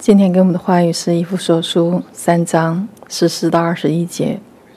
今天给我们的话语是以弗所书3章14到21节。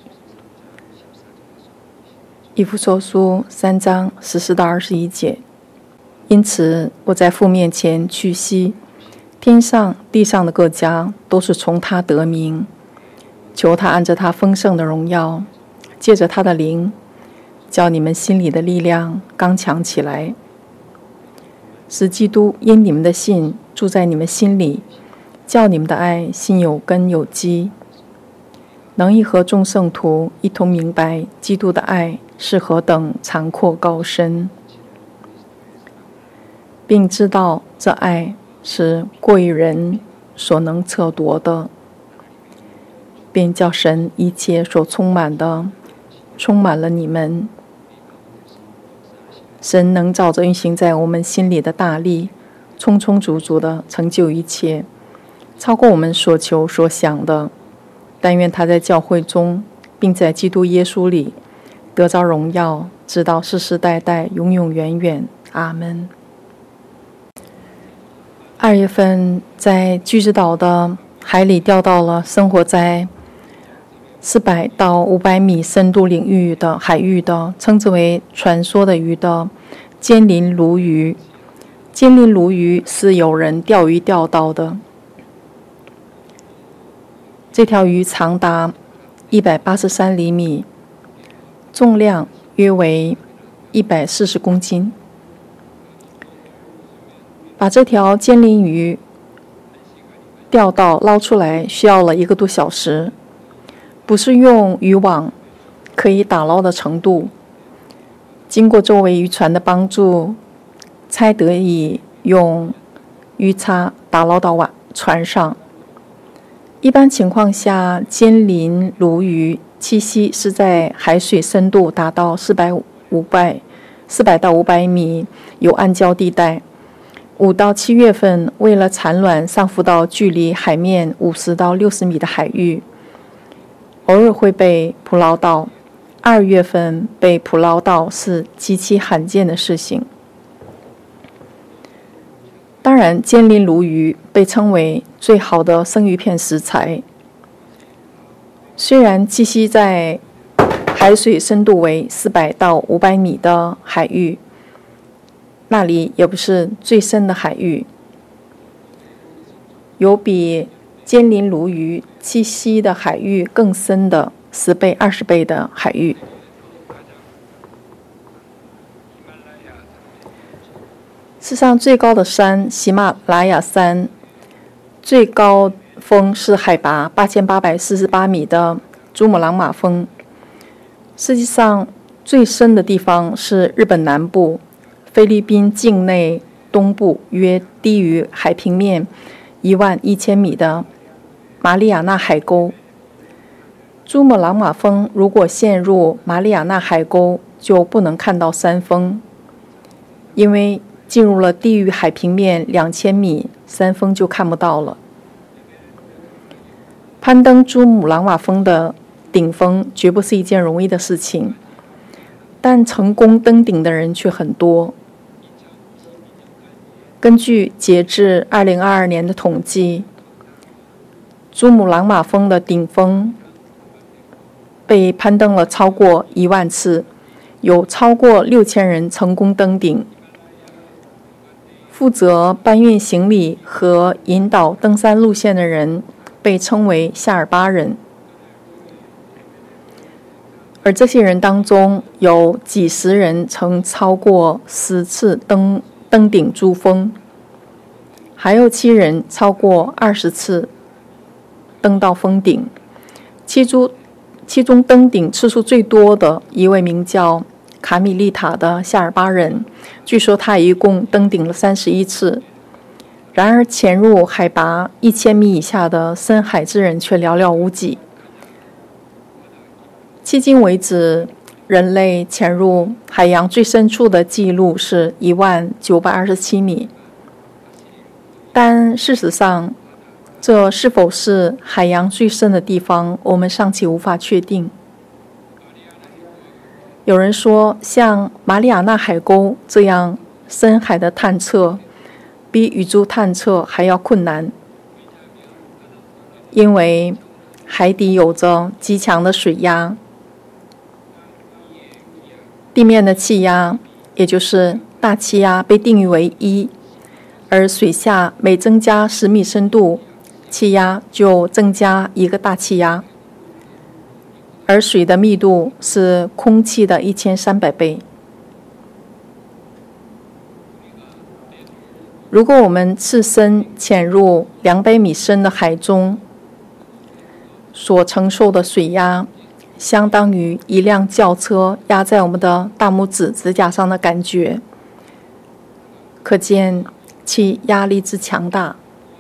以弗所书3章14到21节。因此，我在父面前屈膝，天上地上的各家都是从他得名，求他按着他丰盛的荣耀，借着他的灵，叫你们心里的力量刚强起来，使基督因你们的信住在你们心里，叫你们的爱心有根有基，能一和众圣徒一同明白基督的爱是何等长阔高深，并知道这爱是过于人所能测度的，便叫神一切所充满的充满了你们。神能照着运行在我们心里的大力，充充足足的成就一切，超过我们所求所想的。但愿他在教会中，并在基督耶稣里得着荣耀，直到世世代代永永远远。阿们。2月份在巨之岛的海里钓到了生活在400到500米深度领域的海域的，称之为传说的鱼的尖鳞鲈鱼。尖鳞鲈鱼是有人钓鱼钓到的。这条鱼长达183厘米，重量约为140公斤。把这条尖鳞鱼钓到捞出来需要了1个多小时，不是用渔网可以打捞的程度。经过周围渔船的帮助，才得以用鱼叉打捞到船上。一般情况下，尖鳞鲈鱼栖息是在海水深度达到400到500米有暗礁地带。5到7月份，为了产卵，上浮到距离海面50到60米的海域，偶尔会被捕捞到。2月份被捕捞到是极其罕见的事情。当然，尖鳞鲈鱼被称为最好的生鱼片食材。虽然栖息在海水深度为400到500米的海域，那里也不是最深的海域，有比尖鳞鲈鱼栖息的海域更深的10倍、20倍的海域。世上最高的山喜马拉雅山，最高峰是海拔8848米的珠穆朗玛峰。世界上最深的地方是日本南部菲律宾境内东部约低于海平面11000米的马里亚纳海沟。珠穆朗玛峰如果陷入马里亚纳海沟，就不能看到山峰，因为进入了低于海平面2000米，山峰就看不到了。攀登珠穆朗玛峰的顶峰绝不是一件容易的事情，但成功登顶的人却很多。根据截至2022年的统计，珠穆朗玛峰的顶峰被攀登了超过1万次，有超过6000人成功登顶。负责搬运行李和引导登山路线的人被称为夏尔巴人，而这些人当中有几十人曾超过10次登顶珠峰，还有7人超过20次登到峰顶。其中登顶次数最多的一位名叫卡米利塔的夏尔巴人，据说他一共登顶了31次。然而潜入海拔1000米以下的深海之人却寥寥无几。迄今为止，人类潜入海洋最深处的记录是10927米，但事实上，这是否是海洋最深的地方，我们尚且无法确定。有人说，像马里亚纳海沟这样深海的探测，比宇宙探测还要困难。 因为海底有着极强的水压，地面的气压，也就是大气压被定义为1，而水下每增加10米深度，气压就增加1个大气压，而水的密度是空气的1300倍。如果我们赤身潜入200米深的海中，所承受的水压相当于一辆轿车压在我们的大拇指指甲上的感觉，可见其压力之强大。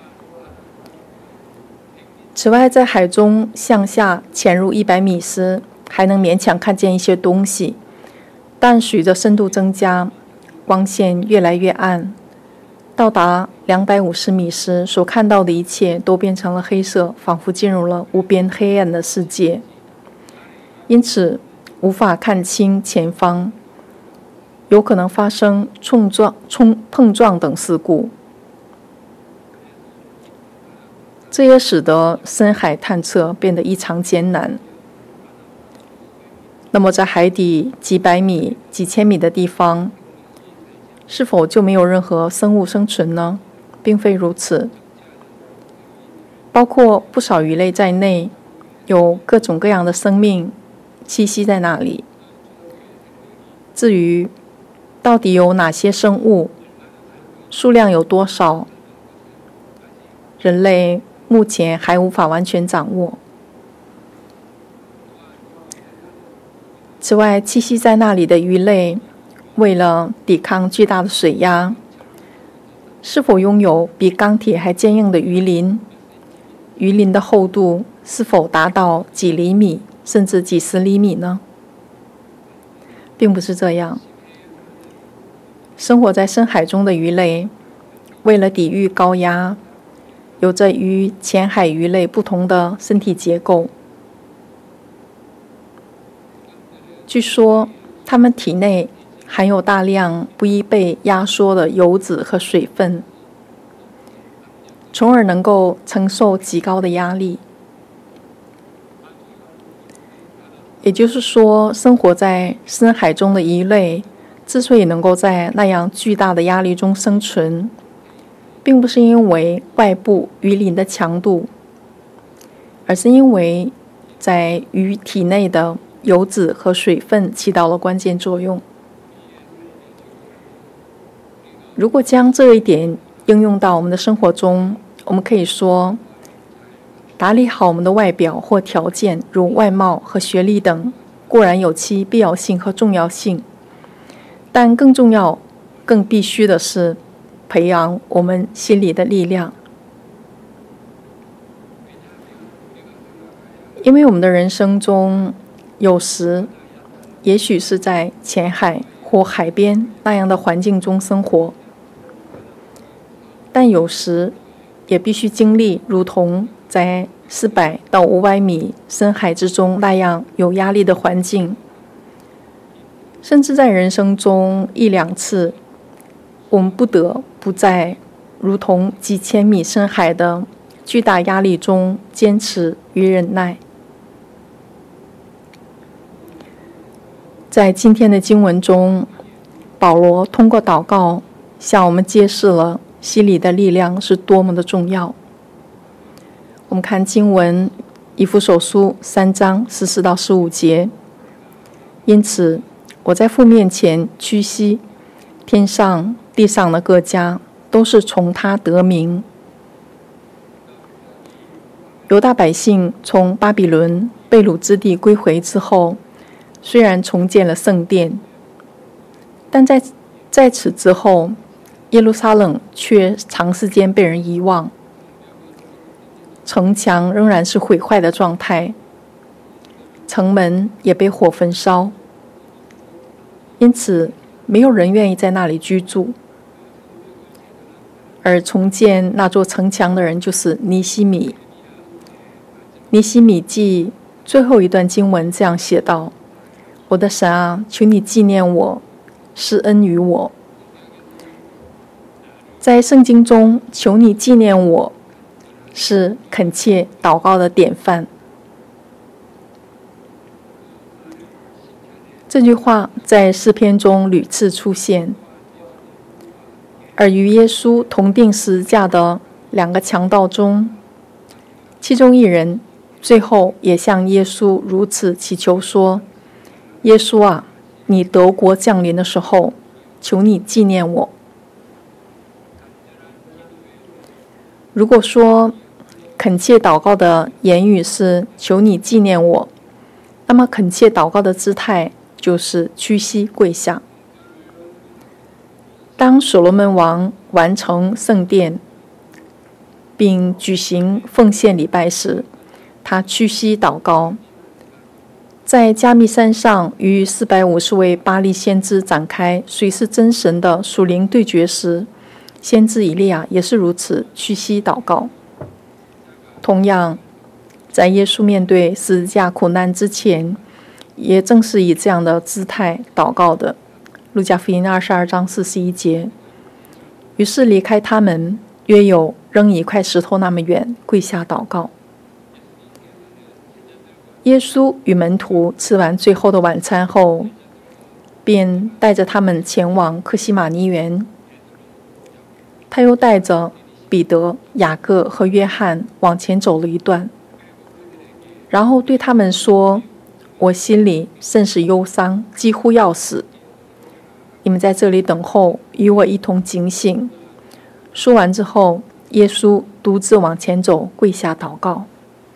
此外，在海中向下潜入100米时，还能勉强看见一些东西，但随着深度增加，光线越来越暗，到达250米时，所看到的一切都变成了黑色，仿佛进入了无边黑暗的世界，因此无法看清前方，有可能发生碰撞等事故。这也使得深海探测变得异常艰难。那么在海底几百米、几千米的地方，是否就没有任何生物生存呢？并非如此。包括不少鱼类在内，有各种各样的生命栖息在那里。至于到底有哪些生物，数量有多少，人类目前还无法完全掌握。此外，栖息在那里的鱼类为了抵抗巨大的水压，是否拥有比钢铁还坚硬的鱼鳞？鱼鳞的厚度是否达到几厘米甚至几十厘米呢？并不是这样。生活在深海中的鱼类为了抵御高压，有着与浅海鱼类不同的身体结构。据说它们体内含有大量不易被压缩的油脂和水分，从而能够承受极高的压力。也就是说，生活在深海中的鱼类之所以能够在那样巨大的压力中生存，并不是因为外部鱼鳞的强度，而是因为在鱼体内的油脂和水分起到了关键作用。如果将这一点应用到我们的生活中，我们可以说，打理好我们的外表或条件，如外貌和学历等，固然有其必要性和重要性，但更重要、更必须的是培养我们心里的力量。因为我们的人生中，有时也许是在浅海或海边那样的环境中生活，但有时也必须经历如同在400到500米深海之中那样有压力的环境。甚至在人生中1、2次，我们不得不在如同几千米深海的巨大压力中坚持与忍耐。在今天的经文中，保罗通过祷告向我们揭示了心里的力量是多么的重要。我们看经文以弗所书3章14到15节。因此我在父面前屈膝，天上地上的各家都是从他得名。犹大百姓从巴比伦被掳之地归回之后，虽然重建了圣殿，但在此之后，耶路撒冷却长时间被人遗忘，城墙仍然是毁坏的状态，城门也被火焚烧，因此没有人愿意在那里居住。而重建那座城墙的人就是尼希米。尼希米记最后一段经文这样写道：我的神啊，求你纪念我，施恩于我。在圣经中，求你纪念我， 是恳切祷告的典范。这句话在诗篇中屡次出现，而与耶稣同定十字架的2个强盗中，其中一人最后也向耶稣如此祈求说：耶稣啊，你得国降临的时候，求你纪念我。如果说恳切祷告的言语是求你纪念我，那么恳切祷告的姿态就是屈膝跪下。当所罗门王完成圣殿并举行奉献礼拜时，他屈膝祷告。在加密山上与450位巴力先知展开谁是真神的属灵对决时，先知以利亚也是如此屈膝祷告。同样，在耶稣面对十字架苦难之前，也正是以这样的姿态祷告的。路加福音22章41节。于是离开他们，约有扔一块石头那么远，跪下祷告。耶稣与门徒吃完最后的晚餐后，便带着他们前往客西马尼园。他又带着彼得、雅各和约翰往前走了一段，然后对他们说：我心里甚是忧伤，几乎要死。你们在这里等候，与我一同警醒。说完之后，耶稣独自往前走，跪下祷告。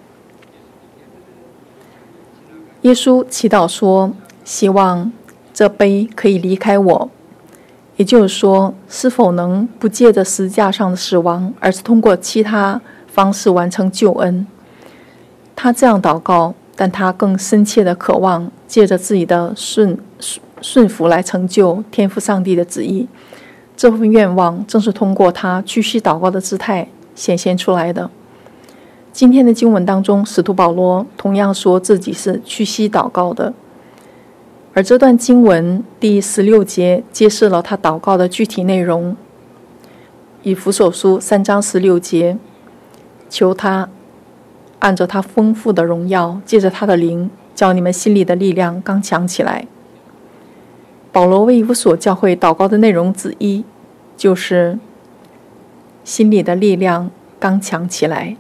耶稣祈祷说：希望这杯可以离开我，也就是说，是否能不借着十字架上的死亡，而是通过其他方式完成救恩。他这样祷告，但他更深切地渴望借着自己的顺服来成就天父上帝的旨意。这份愿望正是通过他屈膝祷告的姿态显现出来的。今天的经文当中，使徒保罗同样说自己是屈膝祷告的，而这段经文第16节揭示了他祷告的具体内容。以弗所书3章16节，求他按着他丰富的荣耀，借着他的灵，叫你们心里的力量刚强起来。保罗为以弗所教会祷告的内容之一，就是心里的力量刚强起来。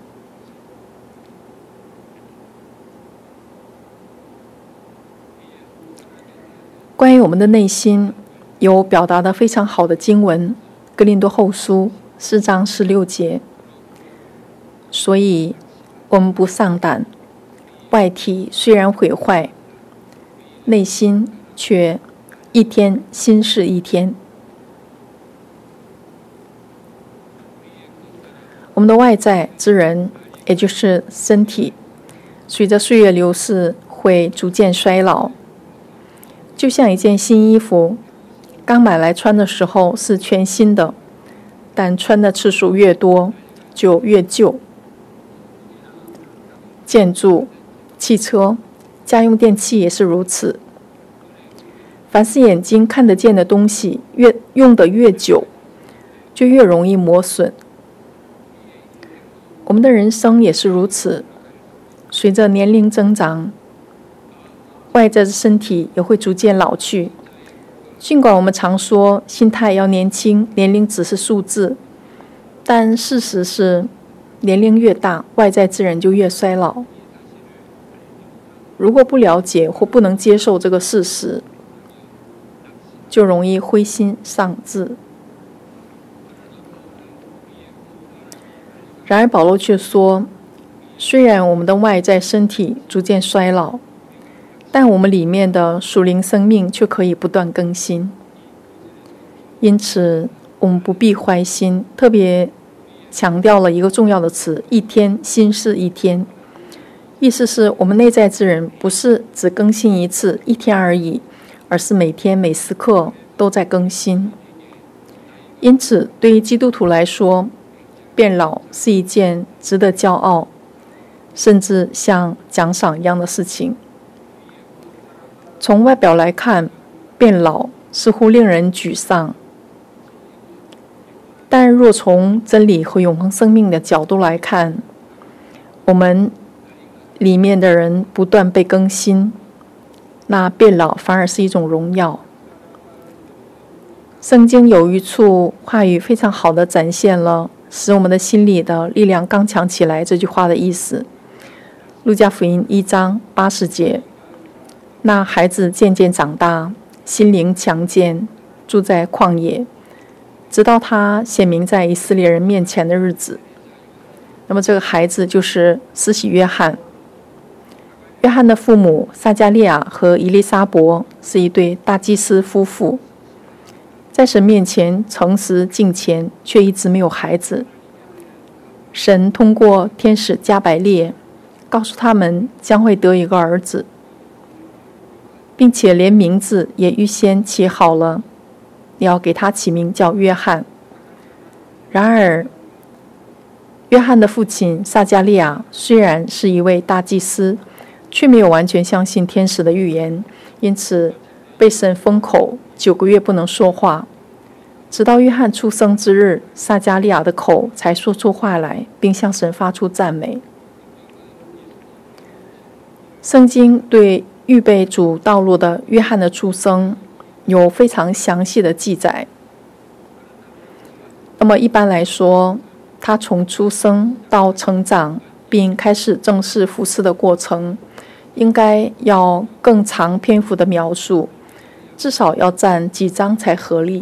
关于我们的内心，有表达得非常好的经文，哥林多后书4章16节。所以我们不丧胆，外体虽然毁坏，内心却一天新似一天。我们的外在之人，也就是身体，随着岁月流逝会逐渐衰老。就像一件新衣服，刚买来穿的时候是全新的，但穿的次数越多就越旧。建筑、汽车、家用电器也是如此。凡是眼睛看得见的东西，用得越久，就越容易磨损。我们的人生也是如此，随着年龄增长，外在的身体也会逐渐老去。尽管我们常说心态要年轻，年龄只是数字，但事实是年龄越大，外在之人就越衰老。如果不了解或不能接受这个事实，就容易灰心丧志。然而保罗却说，虽然我们的外在身体逐渐衰老，但我们里面的属灵生命却可以不断更新。因此我们不必灰心，特别强调了一个重要的词：一天新似一天。意思是我们内在之人不是只更新一次，一天而已，而是每天每时刻都在更新。因此对于基督徒来说，变老是一件值得骄傲，甚至像奖赏一样的事情。从外表来看，变老似乎令人沮丧，但若从真理和永恒生命的角度来看， 我们里面的人不断被更新，那变老反而是一种荣耀。圣经有一处话语非常好的展现了使我们的心里的力量刚强起来这句话的意思。路加福音1章80节，那孩子渐渐长大，心灵强健，住在旷野，直到他显明在以色列人面前的日子。那么这个孩子就是施洗约翰。约翰的父母撒迦利亚和以利沙伯是一对大祭司夫妇，在神面前诚实敬虔，却一直没有孩子。神通过天使加百列告诉他们将会得一个儿子，并且连名字也预先起好了，要给他起名叫约翰。然而约翰的父亲撒迦利亚虽然是一位大祭司，却没有完全相信天使的预言，因此被神封口9个月不能说话。直到约翰出生之日，撒迦利亚的口才说出话来，并向神发出赞美。圣经对预备主道路的约翰的出生有非常详细的记载。那么一般来说，他从出生到成长并开始正式服事的过程，应该要更长篇幅的描述，至少要占几章才合理。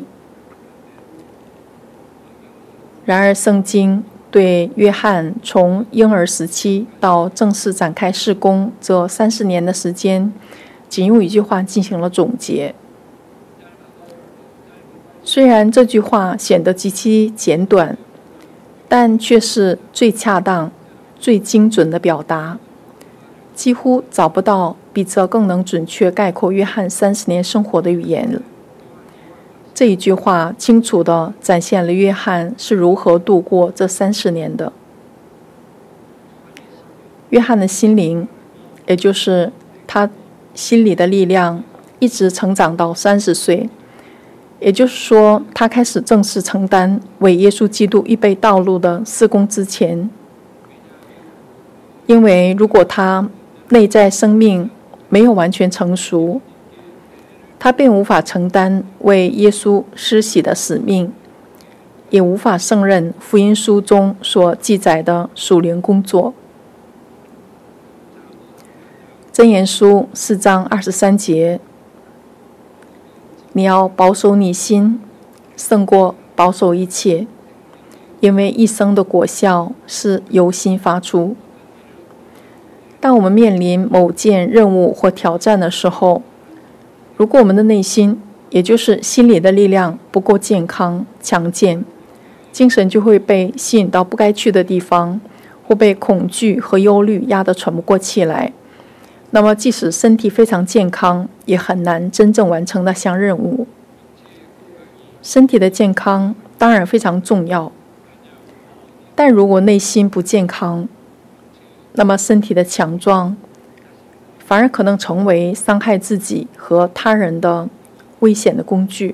然而圣经对约翰从婴儿时期到正式展开事工这30年的时间，仅用一句话进行了总结。虽然这句话显得极其简短，但却是最恰当、最精准的表达。几乎找不到比这更能准确概括约翰30年生活的语言了。这一句话清楚地展现了约翰是如何度过这30年的。约翰的心灵，也就是他心里的力量，一直成长到30岁，也就是说，他开始正式承担为耶稣基督预备道路的事工之前。因为如果他内在生命没有完全成熟，他便无法承担为耶稣施洗的使命，也无法胜任福音书中所记载的属灵工作。箴言书4章23节，你要保守你心，胜过保守一切，因为一生的果效是由心发出。当我们面临某件任务或挑战的时候，如果我们的内心，也就是心理的力量不够健康、强健，精神就会被吸引到不该去的地方，或被恐惧和忧虑压得喘不过气来。那么即使身体非常健康，也很难真正完成那项任务。身体的健康当然非常重要，但如果内心不健康，那么身体的强壮反而可能成为伤害自己和他人的危险的工具。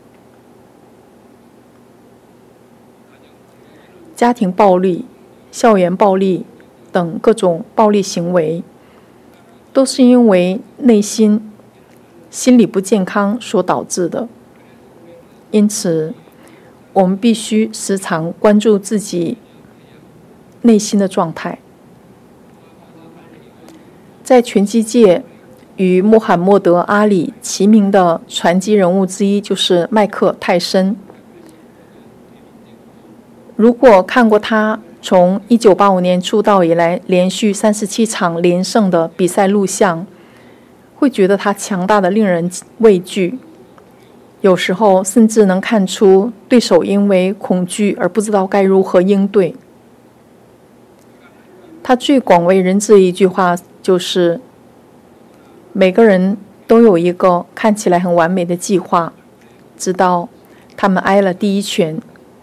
家庭暴力、校园暴力等各种暴力行为，都是因为内心心理不健康所导致的。因此，我们必须时常关注自己内心的状态。在拳击界，与穆罕默德·阿里齐名的传奇人物之一就是麦克·泰森。如果看过他从1985年出道以来连续37场连胜的比赛录像，会觉得他强大的令人畏惧。有时候甚至能看出对手因为恐惧而不知道该如何应对。他最广为人知的一句话就是每个人都有一个看起来很完美的计划，直到他们挨了第一拳。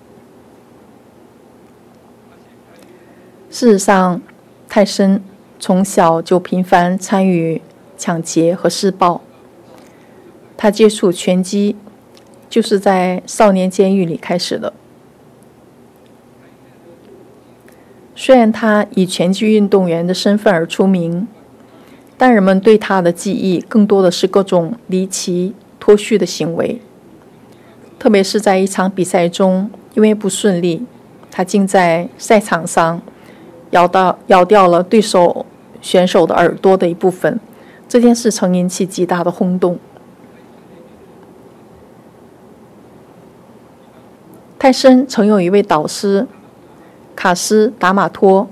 事实上，泰森从小就频繁参与抢劫和施暴。他接触拳击就是在少年监狱里开始的。 虽然他以拳击运动员的身份而出名，但人们对他的记忆更多的是各种离奇脱序的行为。特别是在一场比赛中，因为不顺利，他竟在赛场上咬掉了对手选手的耳朵的一部分，这件事曾引起极大的轰动。泰森曾有一位导师卡斯达马托，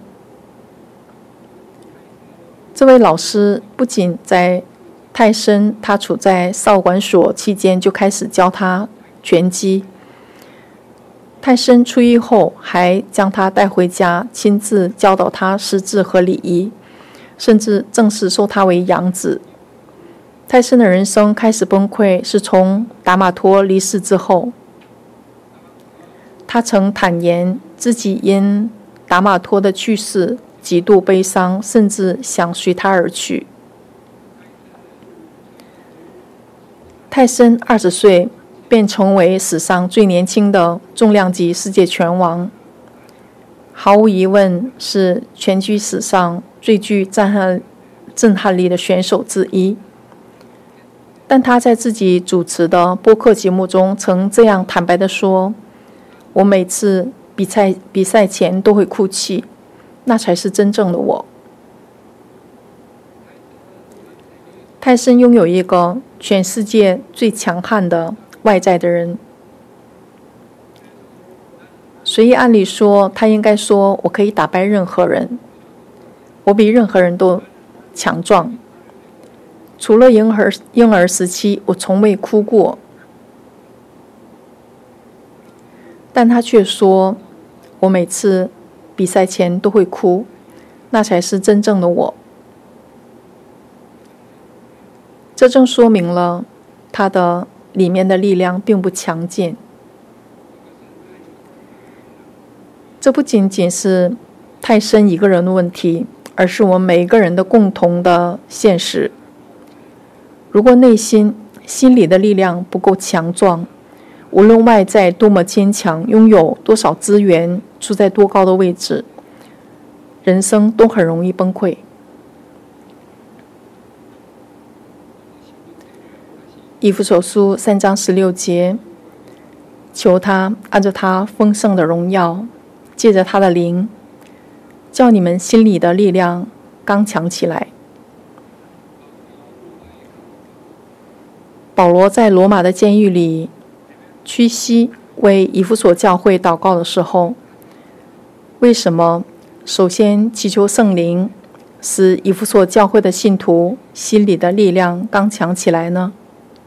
这位老师不仅在泰森他处在少管所期间就开始教他拳击，泰森出狱后还将他带回家，亲自教导他识字和礼仪，甚至正式收他为养子。泰森的人生开始崩溃是从达马托离世之后。他曾坦言自己因达马托的去世极度悲伤，甚至想随他而去。泰森20岁便成为史上最年轻的重量级世界拳王，毫无疑问是拳击史上最具震撼力的选手之一。但他在自己主持的播客节目中曾这样坦白地说：“我每次比赛前都会哭泣，那才是真正的我。”泰森拥有一个全世界最强悍的外在的人，所以按理说他应该说：“我可以打败任何人，我比任何人都强壮。除了婴儿时期，我从未哭过。”但他却说：“我每次比赛前都会哭，那才是真正的我。”这正说明了他的里面的力量并不强健。这不仅仅是泰森一个人的问题，而是我们每一个人的共同的现实。如果心理的力量不够强壮，无论外在多么坚强，拥有多少资源，处在多高的位置，人生都很容易崩溃。以弗所书3章16节，求他按照他丰盛的荣耀，借着他的灵，叫你们心里的力量刚强起来。保罗在罗马的监狱里屈膝为以弗所教会祷告的时候，为什么首先祈求圣灵使以弗所教会的信徒心里的力量刚强起来呢？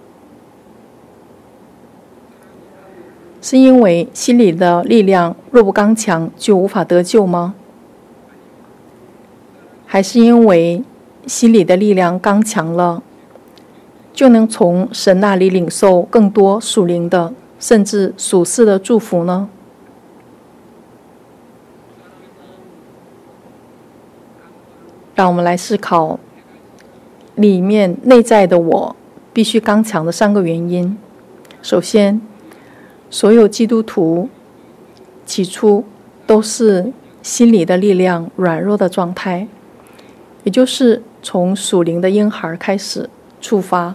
是因为心里的力量若不刚强就无法得救吗？还是因为心里的力量刚强了，就能从神那里领受更多属灵的甚至属世的祝福呢？让我们来思考里面内在的我必须刚强的3个原因。首先，所有基督徒起初都是心理的力量软弱的状态，也就是从属灵的婴孩开始出发。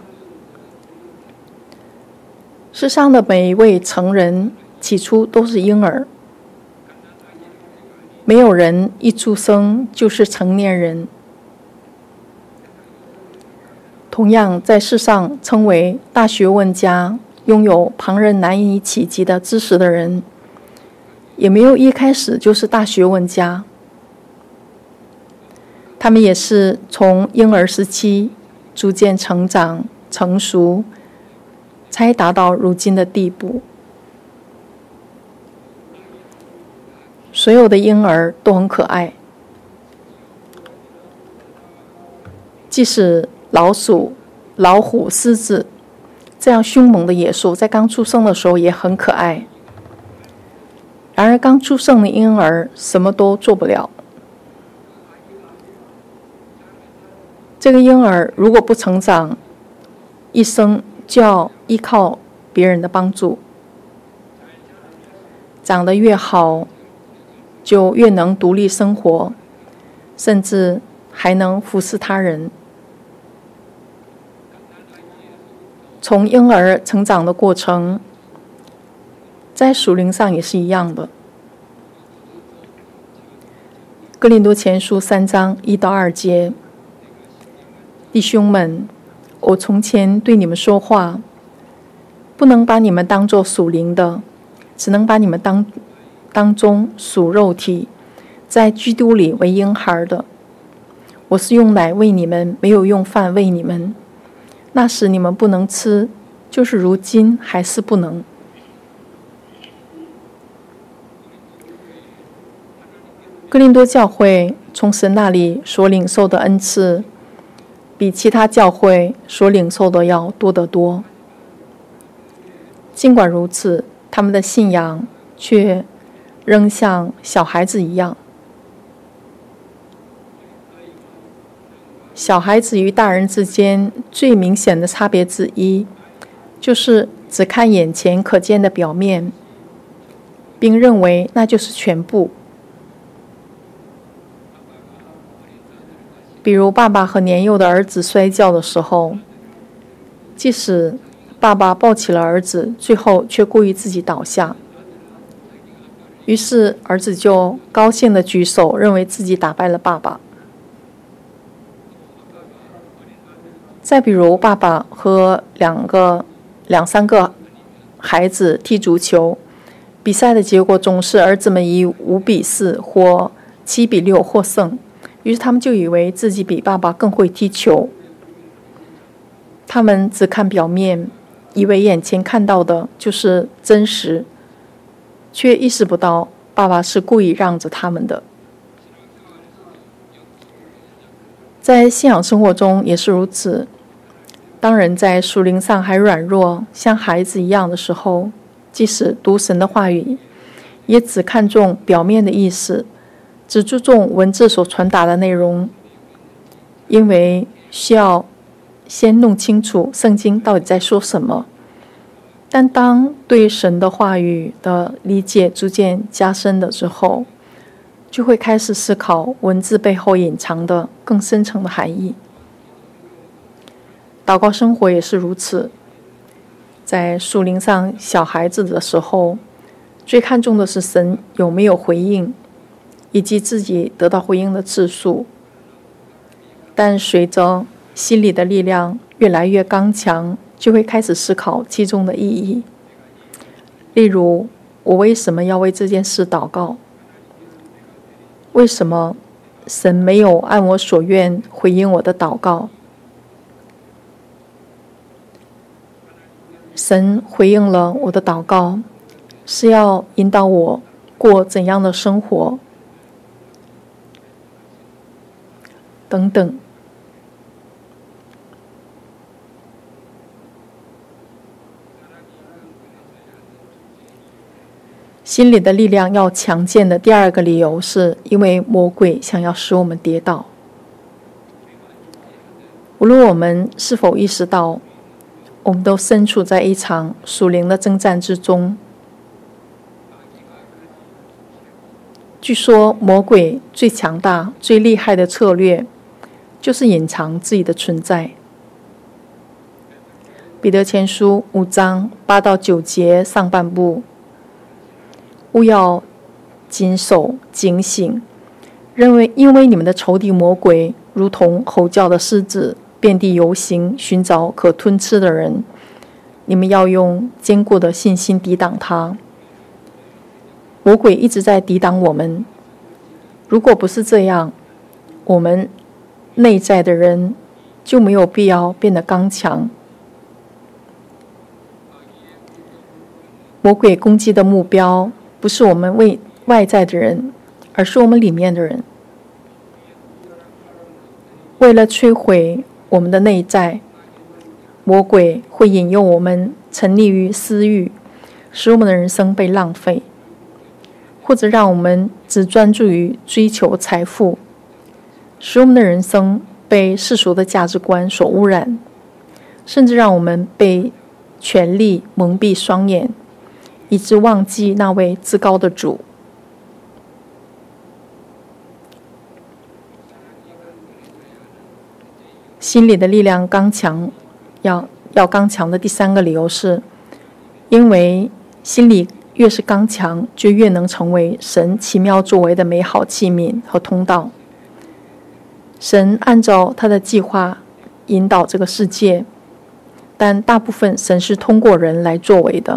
世上的每一位成人起初都是婴儿，没有人一出生就是成年人。同样，在世上称为大学问家，拥有旁人难以企及的知识的人，也没有一开始就是大学问家。他们也是从婴儿时期逐渐成长成熟，才达到如今的地步。所有的婴儿都很可爱，即使老鼠、老虎、狮子这样凶猛的野兽在刚出生的时候也很可爱。然而刚出生的婴儿什么都做不了。这个婴儿如果不成长，一生就要依靠别人的帮助。长得越好， 就越能独立生活，甚至还能服侍他人。从婴儿成长的过程，在属灵上也是一样的。哥林多前书3章1到2节，弟兄们，我从前对你们说话，不能把你们当作属灵的，只能把你们当中属肉体，在基督里为婴孩的。我是用奶喂你们，没有用饭喂你们。那时你们不能吃，就是如今还是不能。哥林多教会从神那里所领受的恩赐，比其他教会所领受的要多得多。尽管如此，他们的信仰却仍像小孩子一样。小孩子与大人之间最明显的差别之一，就是只看眼前可见的表面，并认为那就是全部。比如爸爸和年幼的儿子摔跤的时候，即使爸爸抱起了儿子，最后却故意自己倒下，于是儿子就高兴地举手，认为自己打败了爸爸。再比如爸爸和两三个孩子踢足球，比赛的结果总是儿子们以5-4或7-6获胜，于是他们就以为自己比爸爸更会踢球。他们只看表面，以为眼前看到的就是真实，却意识不到爸爸是故意让着他们的。在信仰生活中也是如此。当人在属灵上还软弱，像孩子一样的时候，即使读神的话语，也只看重表面的意思，只注重文字所传达的内容，因为需要先弄清楚圣经到底在说什么。但当对神的话语的理解逐渐加深了之后，就会开始思考文字背后隐藏的更深层的含义。祷告生活也是如此，在属灵上小孩子的时候，最看重的是神有没有回应，以及自己得到回应的次数。但随着心里的力量越来越刚强，就会开始思考其中的意义。例如，我为什么要为这件事祷告？为什么神没有按我所愿回应我的祷告？神回应了我的祷告，是要引导我过怎样的生活？等等。心里的力量要强健的第二个理由，是因为魔鬼想要使我们跌倒。无论我们是否意识到，我们都身处在一场属灵的征战之中。据说魔鬼最强大、最厉害的策略，就是隐藏自己的存在。彼得前书5章8到9节上半部，务要谨守警醒，因为你们的仇敌魔鬼如同吼叫的狮子，遍地游行，寻找可吞吃的人。你们要用坚固的信心抵挡他。魔鬼一直在抵挡我们，如果不是这样，我们内在的人就没有必要变得刚强。魔鬼攻击的目标不是我们外在的人，而是我们里面的人。为了摧毁我们的内在，魔鬼会引诱我们沉溺于私欲，使我们的人生被浪费，或者让我们只专注于追求财富，使我们的人生被世俗的价值观所污染，甚至让我们被权力蒙蔽双眼，以致忘记那位至高的主。 心里的力量刚强，要刚强的第3个理由是，因为心里越是刚强，就越能成为神奇妙作为的美好器皿和通道。神按照他的计划引导这个世界，但大部分神是通过人来作为的。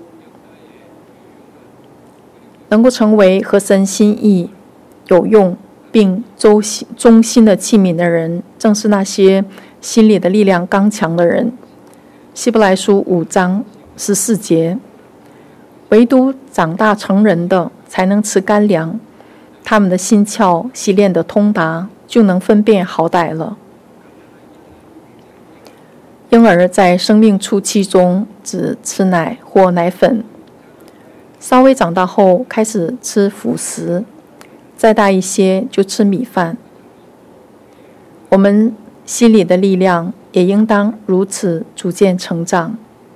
能够成为合神心意、有用并忠心的器皿的人，正是那些心里的力量刚强的人。希伯来书5章14节，唯独长大成人的才能吃干粮，他们的心窍习练得通达，就能分辨好歹了。婴儿在生命初期中只吃奶或奶粉，稍微长大后开始吃辅食，再大一些就吃米饭。我们心里的力量也应当如此逐渐成长。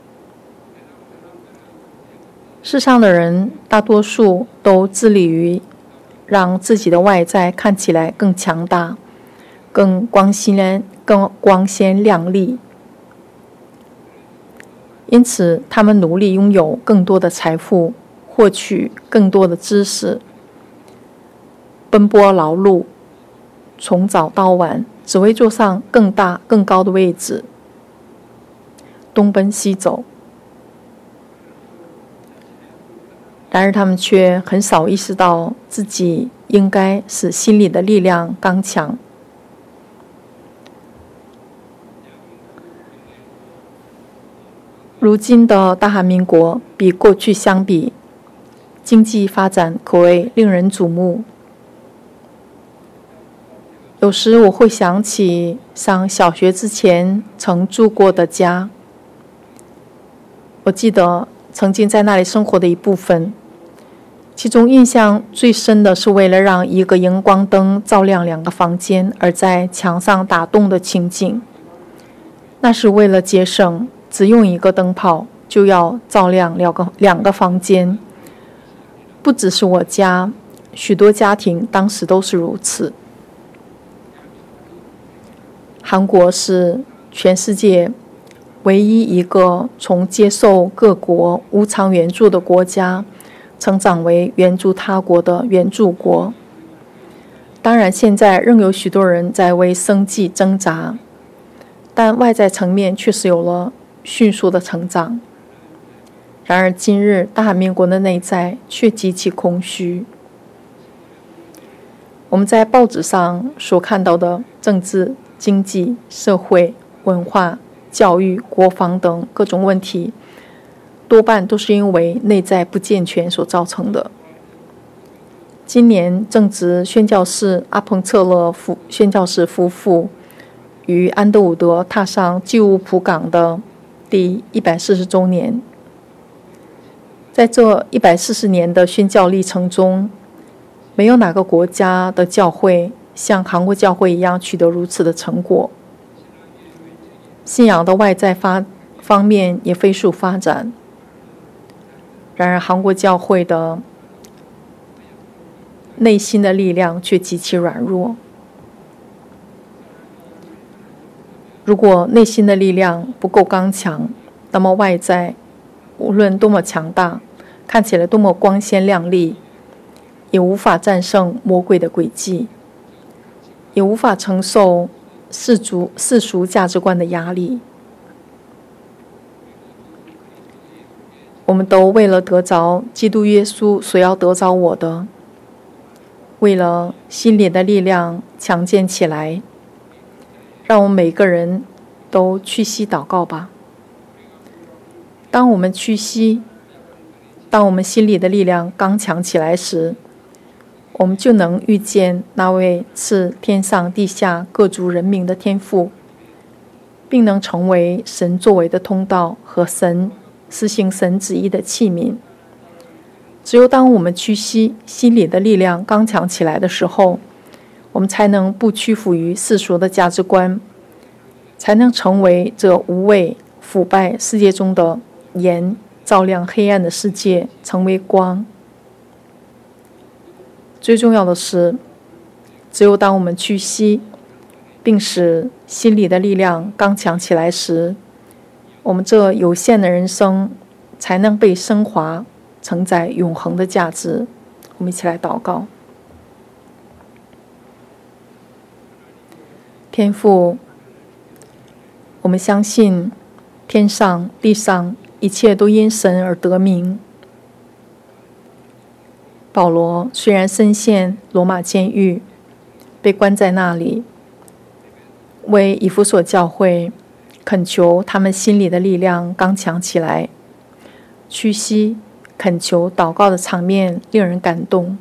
世上的人大多数都致力于让自己的外在看起来更强大、更光鲜亮丽，因此他们努力拥有更多的财富，获取更多的知识，奔波劳碌，从早到晚，只为坐上更大更高的位置，东奔西走。然而他们却很少意识到自己应该使心里的力量刚强。如今的大韩民国比过去相比，经济发展可谓令人瞩目。有时我会想起上小学之前曾住过的家，我记得曾经在那里生活的一部分，其中印象最深的是为了让一个荧光灯照亮2个房间而在墙上打洞的情景。那是为了节省，只用1个灯泡就要照亮两个房间。不只是我家，许多家庭当时都是如此。韩国是全世界唯一一个从接受各国无偿援助的国家成长为援助他国的援助国。当然，现在仍有许多人在为生计挣扎，但外在层面确实有了迅速的成长。然而今日大韩民国的内在却极其空虚。我们在报纸上所看到的政治、经济、社会、文化、教育、国防等各种问题，多半都是因为内在不健全所造成的。今年正值宣教士阿彭策勒宣教士夫妇与安德伍德踏上济乌普港的第140周年。在这140年的宣教历程中，没有哪个国家的教会像韩国教会一样取得如此的成果。信仰的外在方面也飞速发展，然而韩国教会的内心的力量却极其软弱。如果内心的力量不够刚强，那么外在无论多么强大，看起来多么光鲜亮丽，也无法战胜魔鬼的诡计，也无法承受世俗价值观的压力。我们都为了得着基督耶稣所要得着我的，为了心里的力量强健起来，让我们每个人都屈膝祷告吧。当我们屈膝，当我们心里的力量刚强起来时，我们就能遇见那位赐天上地下各族人民的天父，并能成为神作为的通道和神实行神旨意的器皿。只有当我们屈膝，心里的力量刚强起来的时候，我们才能不屈服于世俗的价值观，才能成为这无畏腐败世界中的盐，照亮黑暗的世界，成为光。最重要的是，只有当我们屈膝， 并使心里的力量刚强起来时，我们这有限的人生才能被升华，承载永恒的价值。我们一起来祷告。天父，我们相信天上地上一切都因神而得名。保罗虽然身陷罗马监狱，被关在那里，为以弗所教会恳求他们心里的力量刚强起来，屈膝恳求祷告的场面令人感动。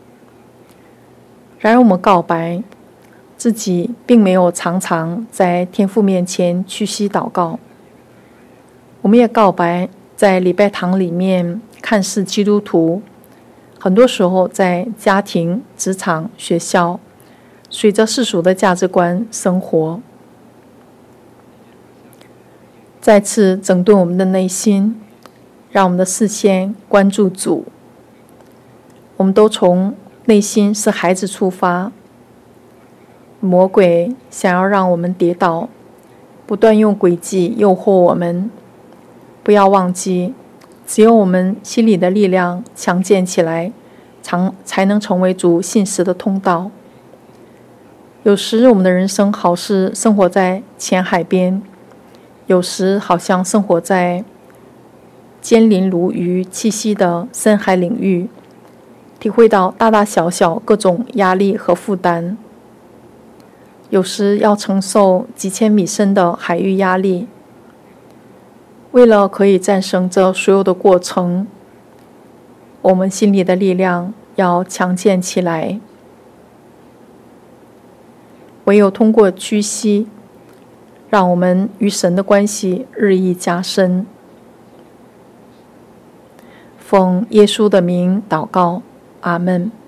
然而我们告白自己并没有常常在天父面前屈膝祷告，我们也告白在礼拜堂里面看似基督徒，很多时候在家庭、职场、学校随着世俗的价值观生活。再次整顿我们的内心，让我们的视线关注主。我们都从内心是孩子出发，魔鬼想要让我们跌倒，不断用诡计诱惑我们。不要忘记，只有我们心里的力量强健起来，才能成为主信实的通道。有时我们的人生好似生活在浅海边，有时好像生活在坚鳞鲈鱼栖息的深海领域，体会到大大小小各种压力和负担。有时要承受几千米深的海域压力。为了可以战胜这所有的过程，我们心里的力量要强健起来。唯有通过屈膝，让我们与神的关系日益加深。奉耶稣的名祷告，阿们。